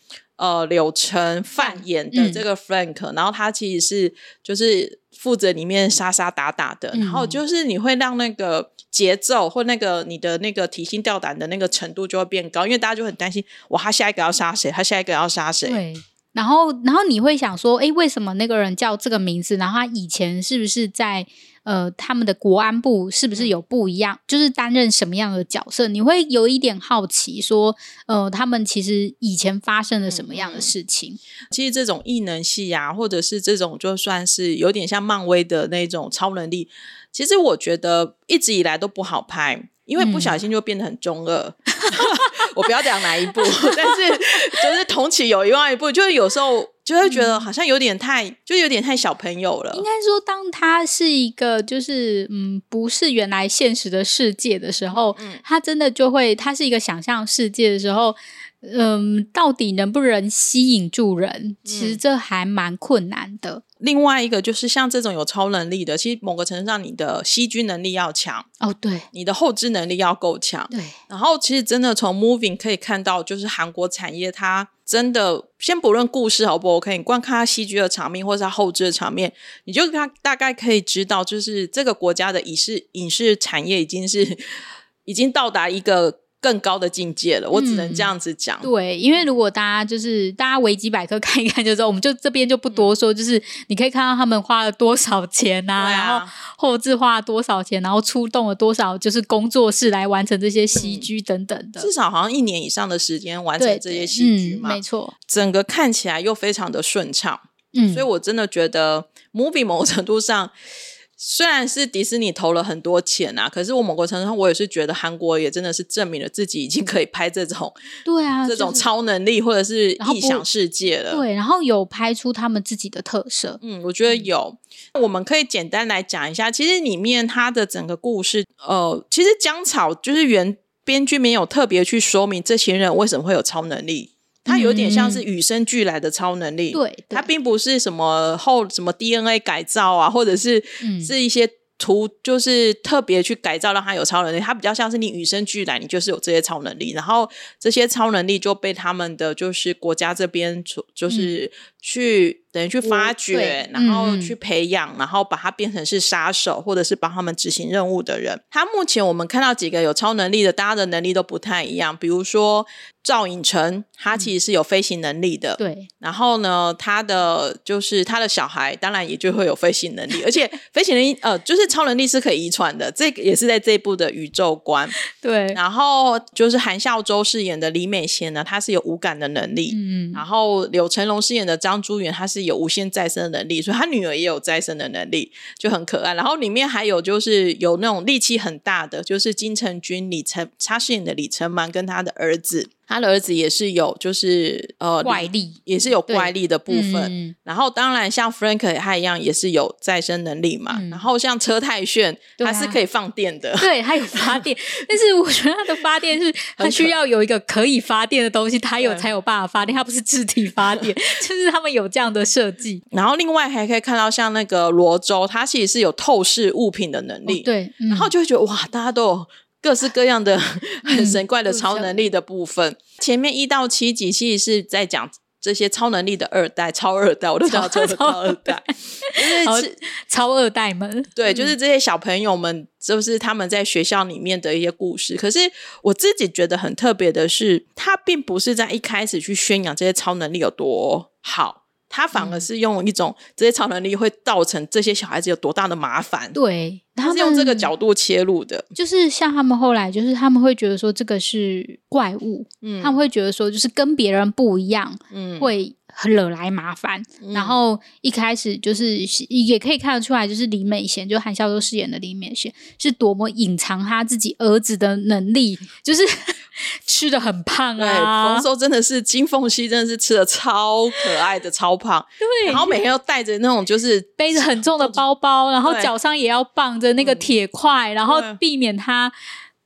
呃柳橙范演的这个 Frank、嗯、然后他其实是就是负责里面杀杀打打的、嗯、然后就是你会让那个节奏或那个你的那个提心吊胆的那个程度就会变高，因为大家就很担心哇他下一个要杀谁，他下一个要杀谁。 对，然后然后你会想说诶为什么那个人叫这个名字，然后他以前是不是在呃他们的国安部是不是有不一样、嗯、就是担任什么样的角色，你会有一点好奇说呃他们其实以前发生了什么样的事情、嗯、 其实这种异能系啊或者是这种就算是有点像漫威的那种超能力，其实我觉得一直以来都不好拍，因为不小心就变得很中二、嗯、我不要讲哪一部但是就是同期有另外一部就是有时候就会觉得好像有点太、嗯、就有点太小朋友了。 应该说当它是一个就是嗯不是原来现实的世界的时候、嗯、它真的就会它是一个想象世界的时候嗯，到底能不能吸引住人、嗯、其实这还蛮困难的。 另外一个就是像这种有超能力的，其实某个程度上你的吸菌能力要强哦，对， 你的后置能力要够强， 对。然后其实真的从 Moving 可以看到就是韩国产业它真的先不论故事好不 OK， 你光看它戏剧的场面或是它后置的场面，你就大概可以知道就是这个国家的影视影视产业已经是已经到达一个更高的境界了，我只能这样子讲、 嗯、对，因为如果大家就是大家维基百科看一看就知道，我们就这边就不多说、嗯、就是你可以看到他们花了多少钱 啊, 啊然后后置花了多少钱，然后出动了多少就是工作室来完成这些戏剧等等的、 嗯、至少好像一年以上的时间完成这些戏剧嘛、 嗯、没错， 整个看起来又非常的顺畅，嗯，所以我真的觉得 Movie 某程度上虽然是迪士尼投了很多钱啊，可是我某个程度上我也是觉得韩国也真的是证明了自己已经可以拍这种对啊这种超能力或者是异想世界了， 对，然后有拍出他们自己的特色， 嗯，我觉得有、嗯、我们可以简单来讲一下，其实里面它的整个故事呃，其实姜草就是原编剧没有特别去说明这些人为什么会有超能力，它有点像是与生俱来的超能力， 对、嗯， 它并不是什么后什么 D N A 改造啊，或者是、嗯、是一些图就是特别去改造让它有超能力，它比较像是你与生俱来，你就是有这些超能力，然后这些超能力就被他们的就是国家这边就是去、嗯、等于去发掘，然后去培养、嗯、然后把它变成是杀手或者是帮他们执行任务的人。他目前我们看到几个有超能力的，大家的能力都不太一样，比如说赵寅成他其实是有飞行能力的、嗯、对，然后呢他的就是他的小孩当然也就会有飞行能力而且飞行能力呃就是超能力是可以遗传的，这个也是在这一部的宇宙观，对。然后就是韩孝周饰演的李美贤呢，他是有无感的能力，嗯，然后柳成龙饰演的张珠元他是有无限再生的能力，所以他女儿也有再生的能力，就很可爱。然后里面还有就是有那种力气很大的，就是金城君李承他饰演的李承瞒跟他的儿子，他的儿子也是有就是呃怪力， 也是有怪力的部分、嗯、然后当然像 Frank 他一样也是有再生能力嘛、嗯、然后像车太铉、啊、他是可以放电的， 对，他有发电但是我觉得他的发电是他需要有一个可以发电的东西他有才有办法发电，他不是自体发电就是他们有这样的设计。 然后另外还可以看到像那个罗周，他其实是有透视物品的能力、 哦、对、嗯、 然后就会觉得哇大家都有各式各样的很神怪的超能力的部分、嗯、前面一到七集其实是在讲这些超能力的二代超二代，我都叫超超二代就是超二代们， 对，就是这些小朋友们就是他们在学校里面的一些故事。可是我自己觉得很特别的是他并不是在一开始去宣扬这些超能力有多好，他反而是用一种这些超能力会造成这些小孩子有多大的麻烦， 对， 他是用这个角度切入的。 就是像他们后来就是他们会觉得说这个是怪物、嗯、他们会觉得说就是跟别人不一样、嗯、会惹来麻烦、嗯、然后一开始就是也可以看得出来就是李美贤就韩孝周饰演的李美贤是多么隐藏他自己儿子的能力，就是吃得很胖啊， 对，冯收真的是金凤熙真的是吃得超可爱的超胖对，然后每天都带着那种就是背着很重的包包，然后脚上也要绑着那个铁块、嗯、然后避免他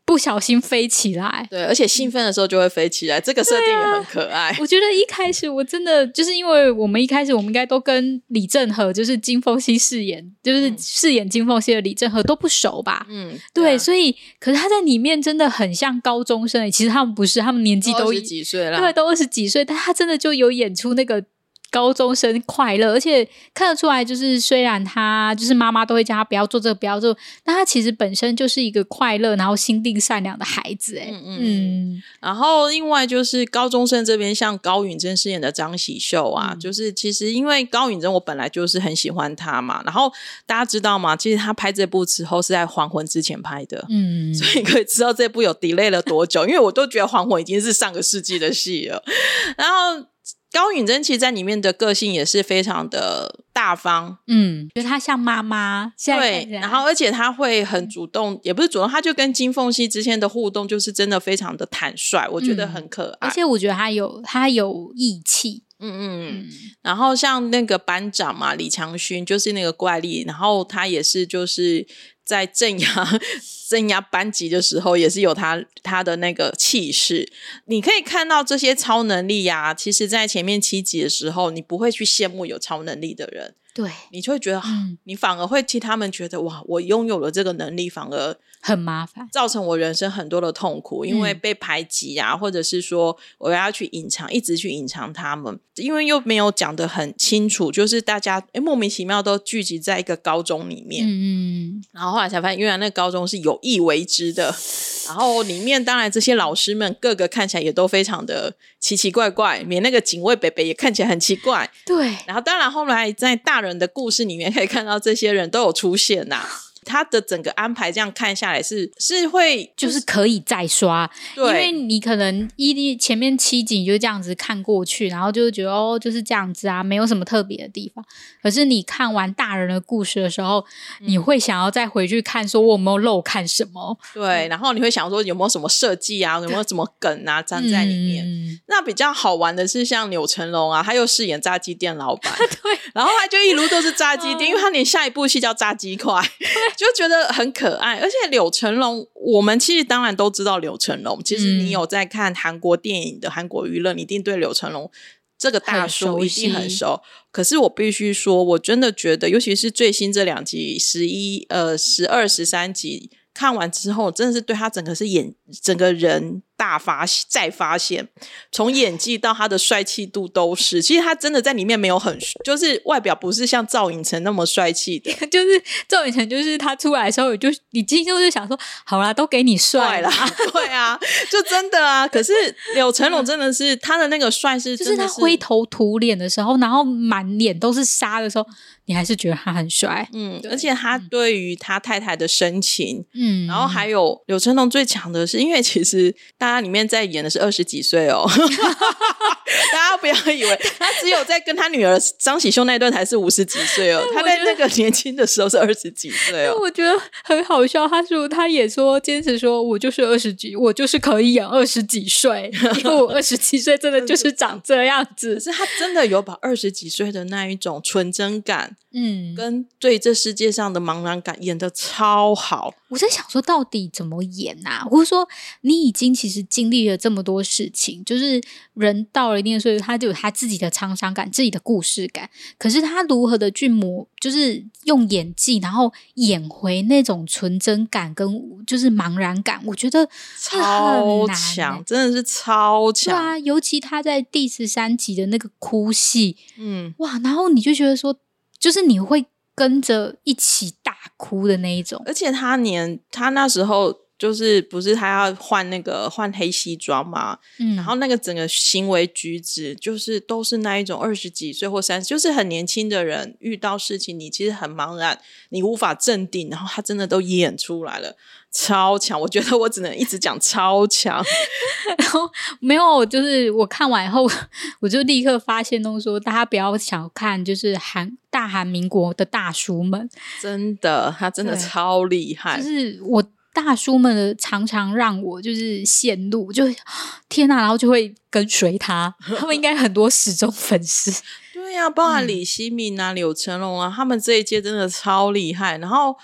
不小心飞起来。 对，而且兴奋的时候就会飞起来，这个设定也很可爱。 我觉得一开始我真的就是因为我们一开始我们应该都跟李正和就是金凤熙饰演就是饰演金凤熙的李正和都不熟吧。 嗯， 对， 对啊， 所以可是他在里面真的很像高中生，其实他们不是，他们年纪都二十几岁了， 对，都二十几岁，但他真的就有演出那个高中生快乐，而且看得出来，就是虽然他就是妈妈都会叫他不要做这个不要做，但他其实本身就是一个快乐然后心地善良的孩子。哎，嗯 嗯, 嗯然后另外就是高中生这边，像高允贞饰演的张喜秀啊、嗯、就是其实因为高允贞我本来就是很喜欢他嘛，然后大家知道吗，其实他拍这部之后是在还魂之前拍的，嗯，所以可以知道这部有 delay 了多久，因为我都觉得还魂已经是上个世纪的戏了。然后高允贞其实在里面的个性也是非常的大方， 嗯，觉得她像妈妈， 对，然后而且她会很主动、嗯、也不是主动，她就跟金凤熙之间的互动就是真的非常的坦率，我觉得很可爱、 嗯、而且我觉得她有她有义气。 嗯嗯嗯，然后像那个班长嘛，李强勋就是那个怪力，然后他也是就是在镇压镇压班级的时候也是有他他的那个气势。你可以看到这些超能力啊，其实在前面七集的时候你不会去羡慕有超能力的人， 对， 你就会觉得、嗯、你反而会替他们觉得哇，我拥有了这个能力反而很麻烦， 造成我人生很多的痛苦，因为被排挤啊、嗯、或者是说我要去隐藏，一直去隐藏他们，因为又没有讲得很清楚，就是大家诶莫名其妙都聚集在一个高中里面，嗯，然后后来才发现原来那个高中是有意为之的，然后里面当然这些老师们各个看起来也都非常的奇奇怪怪，连那个警卫北北也看起来很奇怪， 对， 然后当然后来在大人的故事里面可以看到这些人都有出现啊，他的整个安排这样看下来是是会、 就是、就是可以再刷， 对， 因为你可能一前面七集你就这样子看过去，然后就觉得哦就是这样子啊，没有什么特别的地方，可是你看完大人的故事的时候、嗯、你会想要再回去看说我有没有漏看什么， 对，然后你会想说有没有什么设计啊，有没有什么梗啊站在里面、嗯、那比较好玩的是像钮承龙啊，他又饰演炸鸡店老板对，然后他就一路都是炸鸡店因为他连下一部戏叫炸鸡块就觉得很可爱。而且钮承龙我们其实当然都知道钮承龙，其实你有在看韩国电影的韩国娱乐，你一定对钮承龙这个大叔一定很熟，可是我必须说我真的觉得尤其是最新这两集十一呃十二十三集看完之后真的是对他整个是演整个人大发再发现，从演技到他的帅气度都是，其实他真的在里面没有很就是外表不是像赵寅成那么帅气的就是赵寅成就是他出来的时候就你今天就是想说好啦都给你帅啦对啊就真的啊可是钮承龙真的是他的那个帅是真的是就是他灰头土脸的时候然后满脸都是沙的时候你还是觉得他很帅， 嗯，而且他对于他太太的深情，嗯，然后还有钮承龙最强的是因为其实大家里面在演的是二十几岁哦大家不要以为他只有在跟他女儿张喜秀那段才是五十几岁哦他在那个年轻的时候是二十几岁哦我觉得很好笑，他说他也说坚持说我就是二十几我就是可以演二十几岁因为我二十几岁真的就是长这样子可是他真的有把二十几岁的那一种纯真感嗯，跟对这世界上的茫然感演得超好。 我在想说到底怎么演啊，或者说你已经其实经历了这么多事情，就是人到了一定的岁数他就有他自己的沧桑感自己的故事感，可是他如何的去磨就是用演技然后演回那种纯真感跟就是茫然感，我觉得超强、欸、真的是超强。 对啊，尤其他在第十三集的那个哭戏嗯，哇，然后你就觉得说就是你会跟着一起大哭的那一种， 而且他连他那时候就是不是他要换那个换黑西装嘛、嗯、然后那个整个行为举止就是都是那一种二十几岁或三十就是很年轻的人遇到事情你其实很茫然你无法镇定，然后他真的都演出来了，超强。我觉得我只能一直讲超强然后没有就是我看完以后我就立刻发现都说大家不要小看就是韩大韩民国的大叔们， 真的他真的超厉害， 就是我大叔们的常常让我就是陷入就天哪，然后就会跟随他他们应该很多死忠粉丝对啊，包含李希民啊、钮承龙啊他们这一届真的超厉害。然后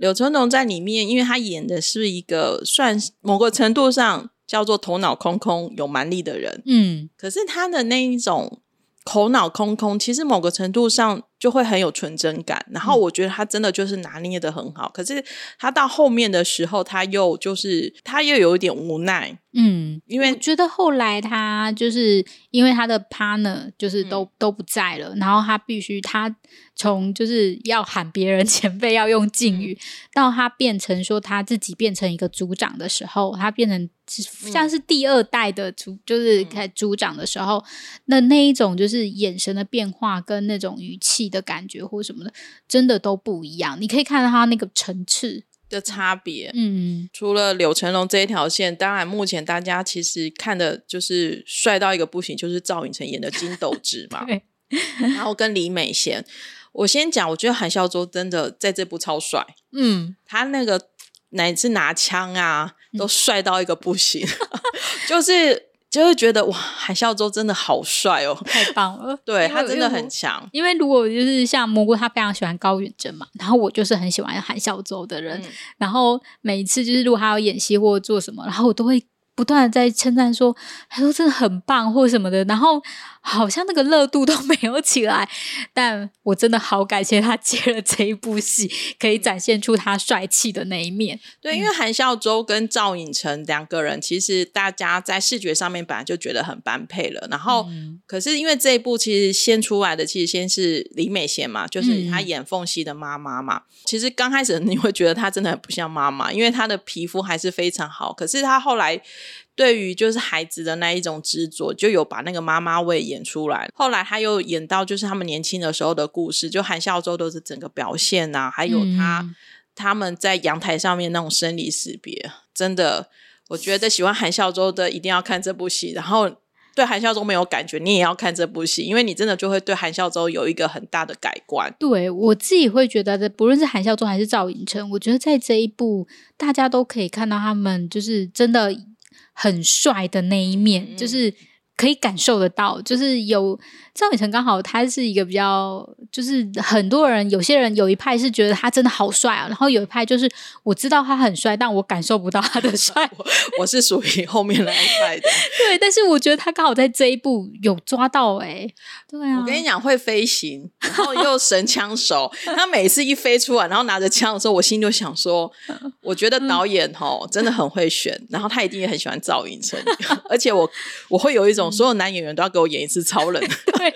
柳成龙在里面，因为他演的是一个算某个程度上叫做头脑空空有蛮力的人，嗯，可是他的那一种头脑空空其实某个程度上就会很有纯真感，然后我觉得他真的就是拿捏得很好，可是他到后面的时候他又就是他又有一点无奈， 嗯，因为我觉得后来他就是因为他的 partner 就是都、嗯、都不在了，然后他必须他从就是要喊别人前辈要用敬语、嗯、到他变成说他自己变成一个组长的时候，他变成像是第二代的组、嗯、就是组长的时候，那那一种就是眼神的变化跟那种语气的感觉或什么的真的都不一样，你可以看到他那个层次的差别。嗯，除了柳成龙这一条线，当然目前大家其实看的就是帅到一个不行，就是赵寅成演的金斗智嘛然后跟李美贤，我先讲我觉得韩孝周真的在这部超帅，嗯，他那个乃至拿枪啊都帅到一个不行、嗯、就是就会觉得哇，韩孝周真的好帅哦， 太棒了对，他真的很强。 因为如果就是像蘑菇他非常喜欢高允贞嘛，然后我就是很喜欢韩孝周的人、嗯、然后每一次就是如果他要演戏或做什么，然后我都会不断的在称赞说他说真的很棒或什么的，然后好像那个热度都没有起来，但我真的好感谢他接了这一部戏，可以展现出他帅气的那一面。 对，因为韩孝周跟赵寅成两个人其实大家在视觉上面本来就觉得很般配了，然后、嗯、可是因为这一部其实先出来的其实先是李美贤嘛，就是他演凤熙的妈妈嘛、嗯、其实刚开始你会觉得他真的很不像妈妈，因为他的皮肤还是非常好，可是他后来对于就是孩子的那一种执着，就有把那个妈妈味演出来。后来他又演到就是他们年轻的时候的故事，就韩孝周都是整个表现啊，还有他、嗯、他们在阳台上面那种生离死别，真的我觉得喜欢韩孝周的一定要看这部戏，然后对韩孝周没有感觉你也要看这部戏，因为你真的就会对韩孝周有一个很大的改观。 对，我自己会觉得不论是韩孝周还是赵寅成，我觉得在这一部大家都可以看到他们就是真的很帅的那一面、嗯、就是可以感受得到，就是有赵寅成刚好他是一个比较就是很多人有些人有一派是觉得他真的好帅啊，然后有一派就是我知道他很帅但我感受不到他的帅我, 我是属于后面那一派的对，但是我觉得他刚好在这一部有抓到哎、欸，对啊， 我跟你讲会飞行然后又神枪手他每次一飞出来然后拿着枪的时候我心里就想说我觉得导演齁真的很会选，然后他一定也很喜欢赵寅成而且我我会有一种所有男演员都要给我演一次超人对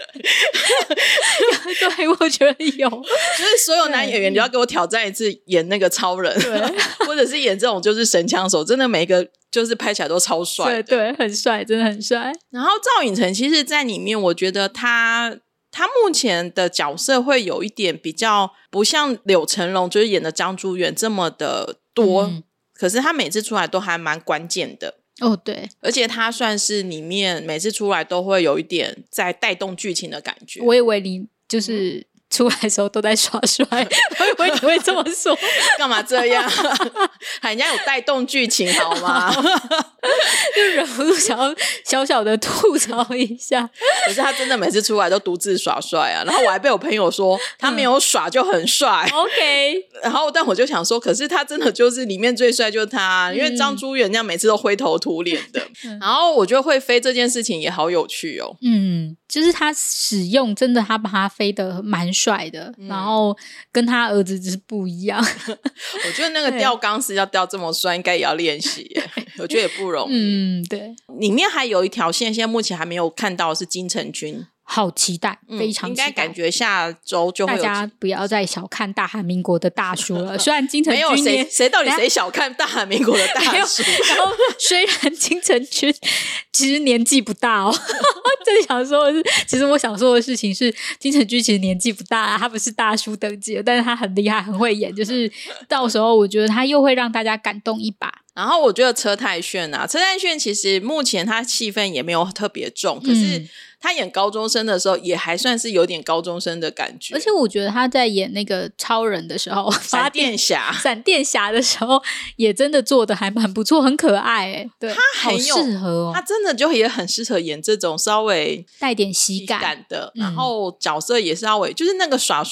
对，我觉得有就是所有男演员都要给我挑战一次演那个超人对或者是演这种就是神枪手，真的每一个就是拍起来都超帅， 对对，很帅，真的很帅。 然后赵寅成其实在里面我觉得他他目前的角色会有一点比较不像柳成龙就是演的张珠远这么的多、嗯、可是他每次出来都还蛮关键的哦，对， 而且他算是里面每次出来都会有一点在带动剧情的感觉。 我以为你就是出来的时候都在耍帅我以为你会这么说干嘛这样人家有带动剧情好吗就忍不住想要小小的吐槽一下可是他真的每次出来都独自耍帅啊，然后我还被我朋友说他没有耍就很帅、 嗯、OK 然后但我就想说可是他真的就是里面最帅就是他、嗯、因为张珠远那样每次都灰头土脸的、嗯、然后我觉得会飞这件事情也好有趣哦， 嗯，就是他使用真的他把他飞得蛮帅的、嗯、然后跟他儿子就是不一样我觉得那个吊钢丝要吊这么帅应该也要练习耶我觉得也不容易。 嗯，对， 里面还有一条线现在目前还没有看到的是金城君， 好期待、嗯、非常期待， 应该感觉下周就会有。 大家不要再小看大韩民国的大叔了虽然金城君没有谁谁到底谁小看大韩民国的大叔然后虽然金城君其实年纪不大哦真想说的是其实我想说的事情是金城君其实年纪不大、啊、他不是大叔等级的，但是他很厉害很会演，就是到时候我觉得他又会让大家感动一把。 然后我觉得车太铉啊，车太铉其实目前他戏份也没有特别重，可是他演高中生的时候也还算是有点高中生的感觉， 而且我觉得他在演那个超人的时候闪电侠闪电侠的时候也真的做的还蛮不错，很可爱耶，对， 他很有好适合哦， 他真的就也很适合演这种稍微带点喜感感的、嗯、然后角色也是稍微就是那个耍帅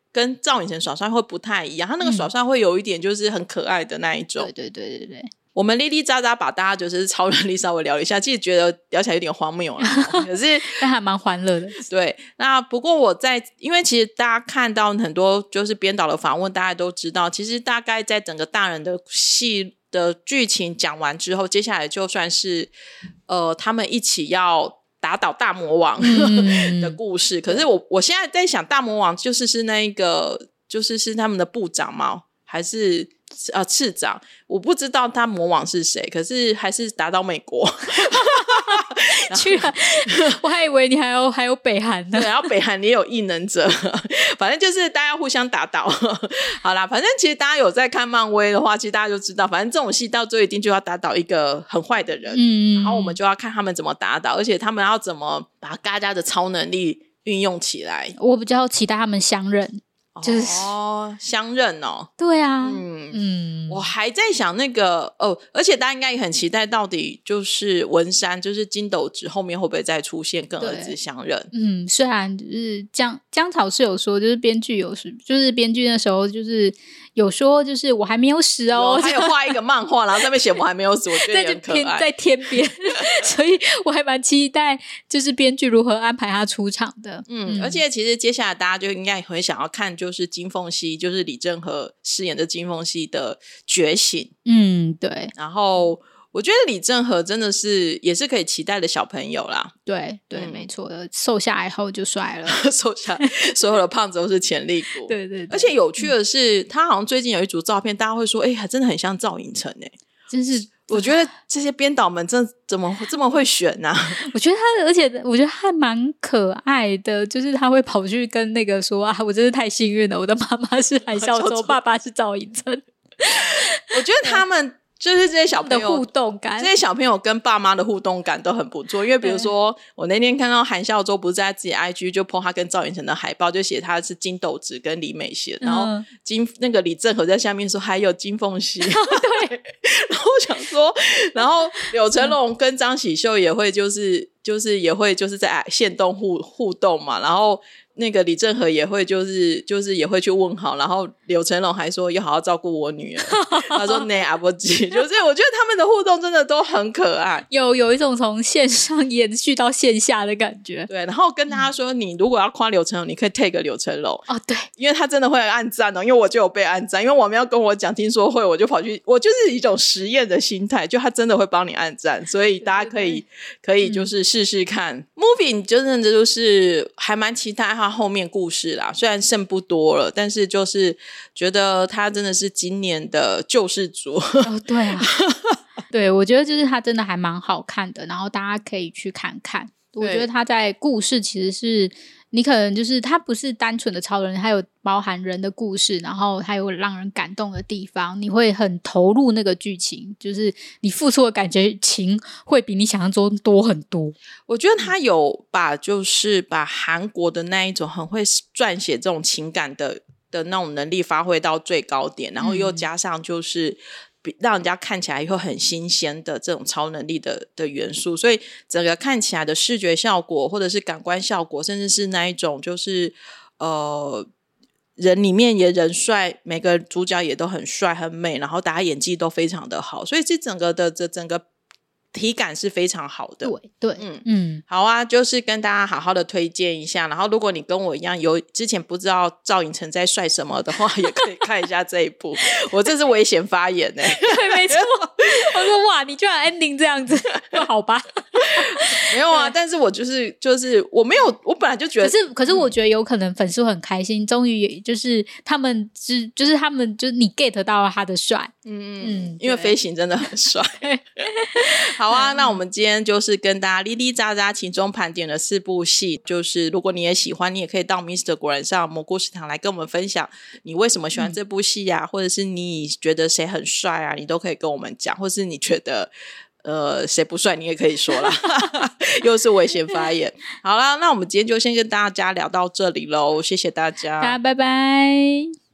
跟赵寅成耍帅会不太一样，他那个耍帅会有一点就是很可爱的那一种。 对对对对对。 我们哩哩喳喳把大家就是超能力稍微聊一下，其实觉得聊起来有点荒谬了可是但还蛮欢乐的。 对，那不过我在因为其实大家看到很多就是编导的访问，大家都知道其实大概在整个大人的戏的剧情讲完之后，接下来就算是呃他们一起要打倒大魔王的故事、嗯、可是我我现在在想大魔王就是是那一个就是是他们的部长吗还是呃次长，我不知道他魔王是谁，可是还是打倒美国居然我还以为你还有还有北韩呢。 对，然后北韩也有异能者反正就是大家互相打倒好啦，反正其实大家有在看漫威的话，其实大家就知道反正这种戏到最后一定就要打倒一个很坏的人，嗯，然后我们就要看他们怎么打倒，而且他们要怎么把大家的超能力运用起来。 我比较期待他们相认，就是哦，相认哦， 对啊， 嗯嗯，我还在想那个哦，而且大家应该也很期待，到底就是文山，就是金斗子后面会不会再出现跟儿子相认？ 嗯，虽然就是姜姜草是有说，就是编剧有就是编剧那时候就是有说，就是我还没有死哦， 还有画一个漫画，然后上面写我还没有死，我觉得也很可爱， 在天边，所以我还蛮期待，就是编剧如何安排他出场的。 嗯，嗯而且其实接下来大家就应该很想要看，就是金凤熙，就是李正和饰演的金凤熙的觉醒。 嗯，对。 然后我觉得李正和真的是也是可以期待的小朋友啦。 对对、嗯、没错，瘦下来后就帅了瘦下来所有的胖子都是潜力股对, 对对， 而且有趣的是、嗯、他好像最近有一组照片，大家会说哎、欸，真的很像赵寅成欸， 真是我觉得这些编导们真的怎么这么会选啊我觉得他而且我觉得他蛮可爱的，就是他会跑去跟那个说啊，我真是太幸运了，我的妈妈是韩孝周爸爸是赵寅成我觉得他们就是这些小朋友的互动感， 这些小朋友跟爸妈的互动感都很不错。因为比如说我那天看到韩孝周不是在自己 I G 就 po 他跟赵寅成的海报，就写他是金斗子跟李美贤、嗯、然后金那个李正和在下面说还有金凤熙、哦、对然后我想说然后柳成龙跟张喜秀也会就是就是也会就是在限动互互动嘛，然后那个李正和也会就是就是也会去问好，然后柳成龙还说要好好照顾我女儿他说呢阿伯吉就是我觉得他们的互动真的都很可爱， 有有一种从线上延续到线下的感觉。 对，然后跟大家说、嗯、你如果要夸柳成龙你可以 tag 柳成龙哦，对， 因为他真的会按赞哦，因为我就有被按赞，因为我们要跟我讲听说会，我就跑去，我就是一种实验的心态，就他真的会帮你按赞，所以大家可以可以就是试试看、嗯、Moving 真的就是还蛮期待他后面故事啦，虽然剩不多了，但是就是觉得他真的是今年的救世主哦，对啊对，我觉得就是他真的还蛮好看的，然后大家可以去看看。我觉得他在故事其实是你可能就是他不是单纯的超人，还有包含人的故事，然后还有让人感动的地方，你会很投入那个剧情，就是你付出的感觉情会比你想象中多很多。 我觉得他有把就是把韩国的那一种很会撰写这种情感的的那种能力发挥到最高点，然后又加上就是让人家看起来又很新鲜的这种超能力的的元素，所以整个看起来的视觉效果或者是感官效果，甚至是那一种就是呃人里面也人帅，每个主角也都很帅很美，然后大家演技都非常的好，所以这整个的这整个体感是非常好的。 对对，嗯嗯， 好啊，就是跟大家好好的推荐一下，然后如果你跟我一样有之前不知道赵寅成在帅什么的话，也可以看一下这一部我这是危险发言欸对，没错我说哇你居然 ending 这样子好吧没有啊，但是我就是就是我没有，我本来就觉得可是可是我觉得有可能粉丝会很开心，终于就是他们是就是他们就是你 get 到了他的帅， 嗯嗯，因为飞行真的很帅好啊，那我们今天就是跟大家哩哩喳喳其中盘点了四部戏，就是如果你也喜欢，你也可以到 Mister 果然上蘑菇食堂来跟我们分享你为什么喜欢这部戏啊、嗯、或者是你觉得谁很帅啊，你都可以跟我们讲，或是你觉得呃谁不帅你也可以说啦又是危险发言好啦，那我们今天就先跟大家聊到这里咯，谢谢大家， 大家拜拜。